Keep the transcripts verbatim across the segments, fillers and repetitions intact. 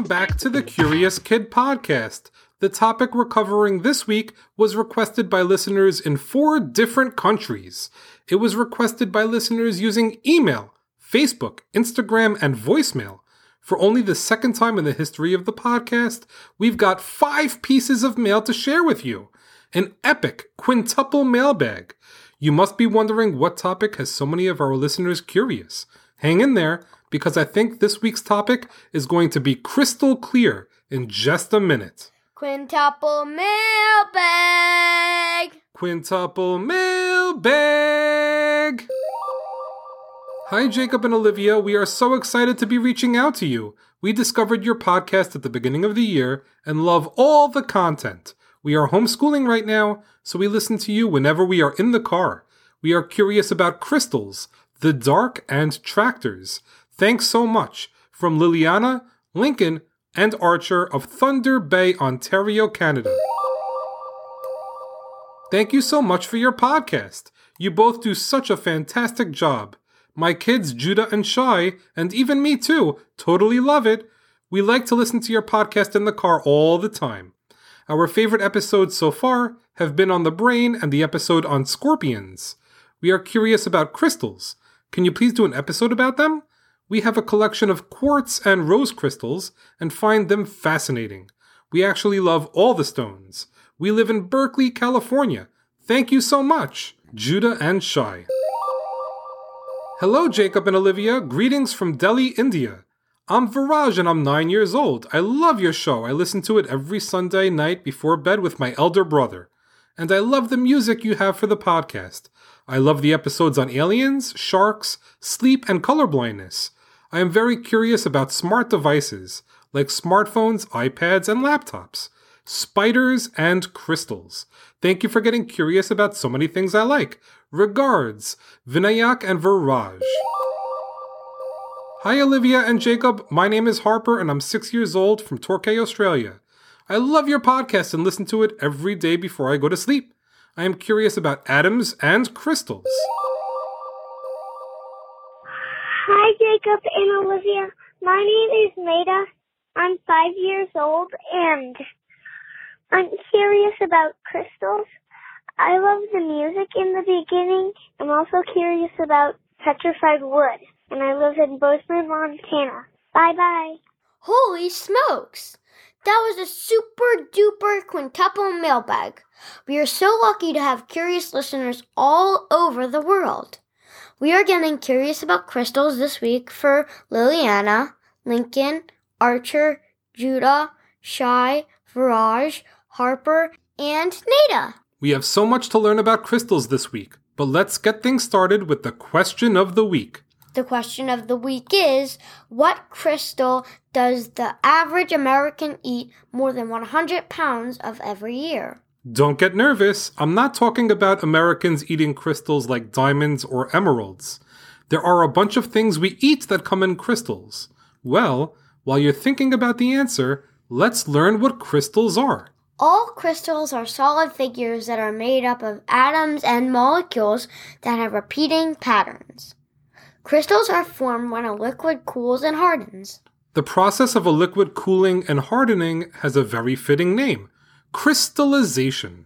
back to the Curious Kid podcast. The topic we're covering this week was requested by listeners in four different countries. It was requested by listeners using email, Facebook, Instagram, and voicemail. For only the second time in the history of the podcast, we've got five pieces of mail to share with you. An epic quintuple mailbag. You must be wondering what topic has so many of our listeners curious. Hang in there, because I think this week's topic is going to be crystal clear in just a minute. Quintuple mailbag! Quintuple mailbag! Hi, Jacob and Olivia. We are so excited to be reaching out to you. We discovered your podcast at the beginning of the year and love all the content. We are homeschooling right now, so we listen to you whenever we are in the car. We are curious about crystals, the dark, and tractors. Thanks so much. From Liliana, Lincoln, and Archer of Thunder Bay, Ontario, Canada. Thank you so much for your podcast. You both do such a fantastic job. My kids, Judah and Shai, and even me too, totally love it. We like to listen to your podcast in the car all the time. Our favorite episodes so far have been on the brain and the episode on scorpions. We are curious about crystals. Can you please do an episode about them? We have a collection of quartz and rose crystals and find them fascinating. We actually love all the stones. We live in Berkeley, California. Thank you so much, Judah and Shai. Hello, Jacob and Olivia. Greetings from Delhi, India. I'm Viraj and I'm nine years old. I love your show. I listen to it every Sunday night before bed with my elder brother. And I love the music you have for the podcast. I love the episodes on aliens, sharks, sleep, and colorblindness. I am very curious about smart devices, like smartphones, iPads, and laptops, spiders, and crystals. Thank you for getting curious about so many things I like. Regards, Vinayak and Viraj. Hi, Olivia and Jacob. My name is Harper, and I'm six years old from Torquay, Australia. I love your podcast and listen to it every day before I go to sleep. I am curious about atoms and crystals. Hi, Jacob and Olivia. My name is Maida. I'm five years old, and I'm curious about crystals. I love the music in the beginning. I'm also curious about petrified wood, and I live in Bozeman, Montana. Bye-bye. Holy smokes! That was a super duper quintuple mailbag. We are so lucky to have curious listeners all over the world. We are getting curious about crystals this week for Liliana, Lincoln, Archer, Judah, Shai, Viraj, Harper, and Nada. We have so much to learn about crystals this week, but let's get things started with the question of the week. The question of the week is, what crystal does the average American eat more than one hundred pounds of every year? Don't get nervous. I'm not talking about Americans eating crystals like diamonds or emeralds. There are a bunch of things we eat that come in crystals. Well, while you're thinking about the answer, let's learn what crystals are. All crystals are solid figures that are made up of atoms and molecules that have repeating patterns. Crystals are formed when a liquid cools and hardens. The process of a liquid cooling and hardening has a very fitting name: crystallization.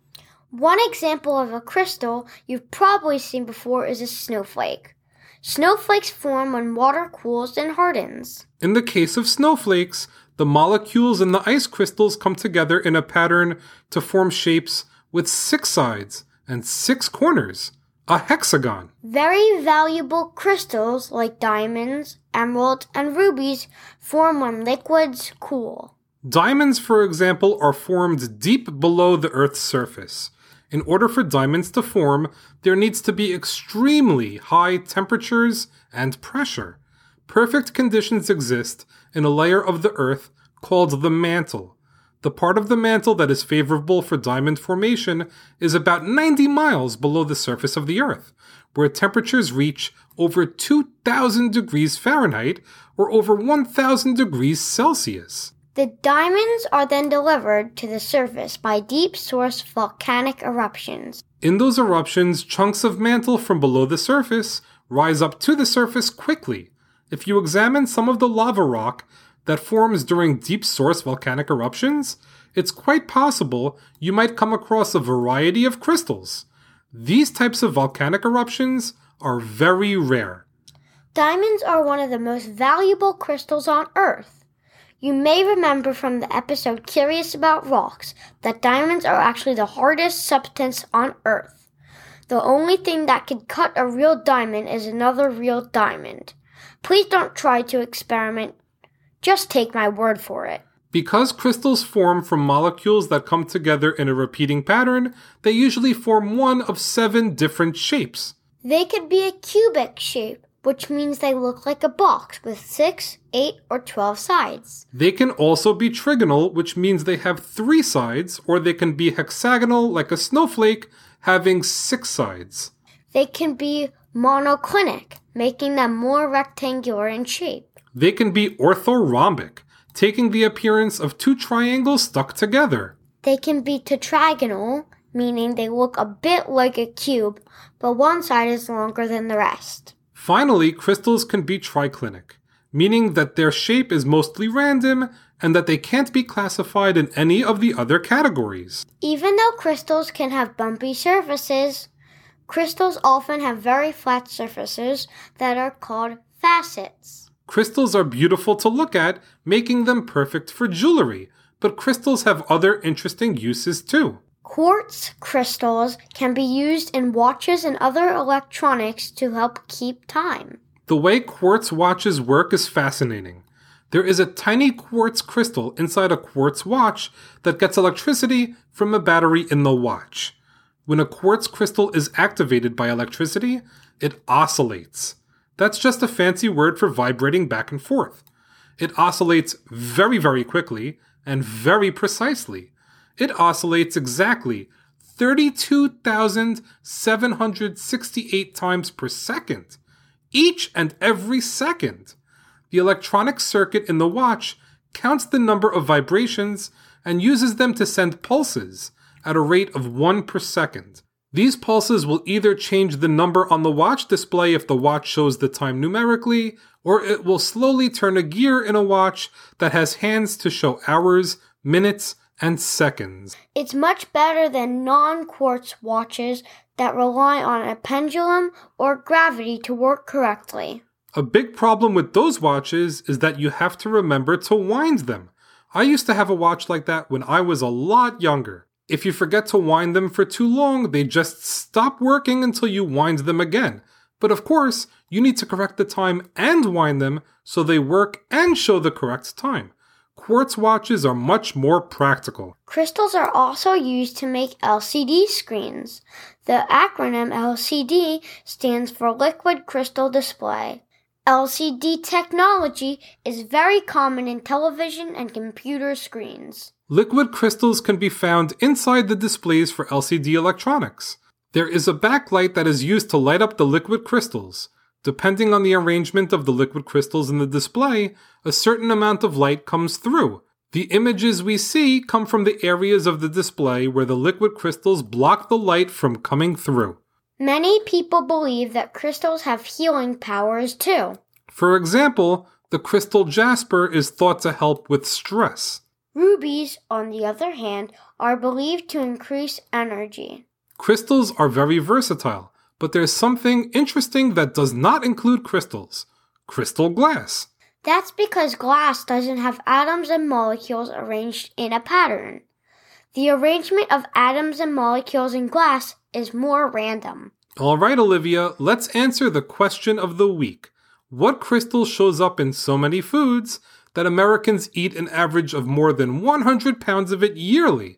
One example of a crystal you've probably seen before is a snowflake. Snowflakes form when water cools and hardens. In the case of snowflakes, the molecules in the ice crystals come together in a pattern to form shapes with six sides and six corners, a hexagon. Very valuable crystals like diamonds, emeralds, and rubies form when liquids cool. Diamonds, for example, are formed deep below the Earth's surface. In order for diamonds to form, there needs to be extremely high temperatures and pressure. Perfect conditions exist in a layer of the Earth called the mantle. The part of the mantle that is favorable for diamond formation is about ninety miles below the surface of the Earth, where temperatures reach over two thousand degrees Fahrenheit or over one thousand degrees Celsius. The diamonds are then delivered to the surface by deep source volcanic eruptions. In those eruptions, chunks of mantle from below the surface rise up to the surface quickly. If you examine some of the lava rock, that forms during deep source volcanic eruptions, it's quite possible you might come across a variety of crystals. These types of volcanic eruptions are very rare. Diamonds are one of the most valuable crystals on Earth. You may remember from the episode Curious About Rocks that diamonds are actually the hardest substance on Earth. The only thing that can cut a real diamond is another real diamond. Please don't try to experiment. Just take my word for it. Because crystals form from molecules that come together in a repeating pattern, they usually form one of seven different shapes. They could be a cubic shape, which means they look like a box with six, eight, or twelve sides. They can also be trigonal, which means they have three sides, or they can be hexagonal like a snowflake, having six sides. They can be monoclinic, making them more rectangular in shape. They can be orthorhombic, taking the appearance of two triangles stuck together. They can be tetragonal, meaning they look a bit like a cube, but one side is longer than the rest. Finally, crystals can be triclinic, meaning that their shape is mostly random and that they can't be classified in any of the other categories. Even though crystals can have bumpy surfaces, crystals often have very flat surfaces that are called facets. Crystals are beautiful to look at, making them perfect for jewelry, but crystals have other interesting uses too. Quartz crystals can be used in watches and other electronics to help keep time. The way quartz watches work is fascinating. There is a tiny quartz crystal inside a quartz watch that gets electricity from a battery in the watch. When a quartz crystal is activated by electricity, it oscillates. That's just a fancy word for vibrating back and forth. It oscillates very, very quickly and very precisely. It oscillates exactly thirty-two thousand seven hundred sixty-eight times per second, each and every second. The electronic circuit in the watch counts the number of vibrations and uses them to send pulses at a rate of one per second. These pulses will either change the number on the watch display if the watch shows the time numerically, or it will slowly turn a gear in a watch that has hands to show hours, minutes, and seconds. It's much better than non-quartz watches that rely on a pendulum or gravity to work correctly. A big problem with those watches is that you have to remember to wind them. I used to have a watch like that when I was a lot younger. If you forget to wind them for too long, they just stop working until you wind them again. But of course, you need to correct the time and wind them so they work and show the correct time. Quartz watches are much more practical. Crystals are also used to make L C D screens. The acronym L C D stands for Liquid Crystal Display. L C D technology is very common in television and computer screens. Liquid crystals can be found inside the displays for L C D electronics. There is a backlight that is used to light up the liquid crystals. Depending on the arrangement of the liquid crystals in the display, a certain amount of light comes through. The images we see come from the areas of the display where the liquid crystals block the light from coming through. Many people believe that crystals have healing powers too. For example, the crystal jasper is thought to help with stress. Rubies, on the other hand, are believed to increase energy. Crystals are very versatile, but there's something interesting that does not include crystals. Crystal glass. That's because glass doesn't have atoms and molecules arranged in a pattern. The arrangement of atoms and molecules in glass is more random. All right, Olivia, let's answer the question of the week. What crystal shows up in so many foods that Americans eat an average of more than one hundred pounds of it yearly?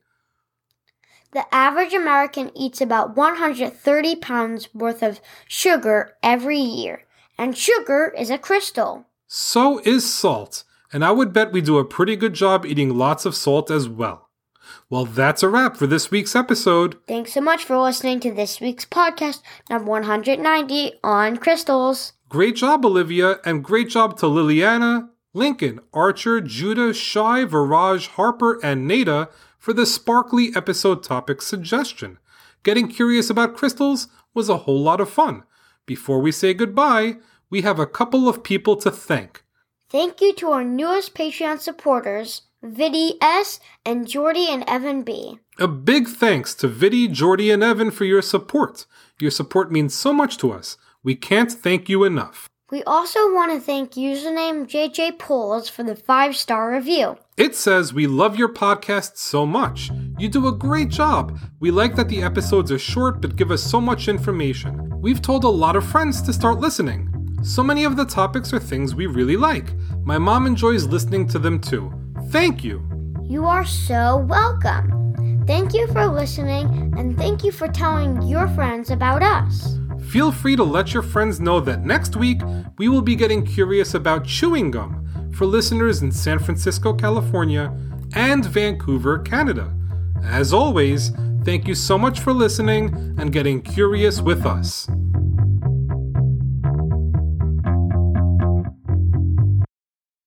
The average American eats about one hundred thirty pounds worth of sugar every year, and sugar is a crystal. So is salt, and I would bet we do a pretty good job eating lots of salt as well. Well, that's a wrap for this week's episode. Thanks so much for listening to this week's podcast, number one hundred ninety on crystals. Great job, Olivia, and great job to Liliana, Lincoln, Archer, Judah, Shai, Viraj, Harper, and Nada for the sparkly episode topic suggestion. Getting curious about crystals was a whole lot of fun. Before we say goodbye, we have a couple of people to thank. Thank you to our newest Patreon supporters, Viddy S. and Jordy and Evan B. A big thanks to Viddy, Jordy, and Evan for your support. Your support means so much to us. We can't thank you enough. We also want to thank username J J Poles for the five-star review. It says, we love your podcast so much. You do a great job. We like that the episodes are short but give us so much information. We've told a lot of friends to start listening. So many of the topics are things we really like. My mom enjoys listening to them too. Thank you. You are so welcome. Thank you for listening, and thank you for telling your friends about us. Feel free to let your friends know that next week we will be getting curious about chewing gum for listeners in San Francisco, California, and Vancouver, Canada. As always, thank you so much for listening and getting curious with us.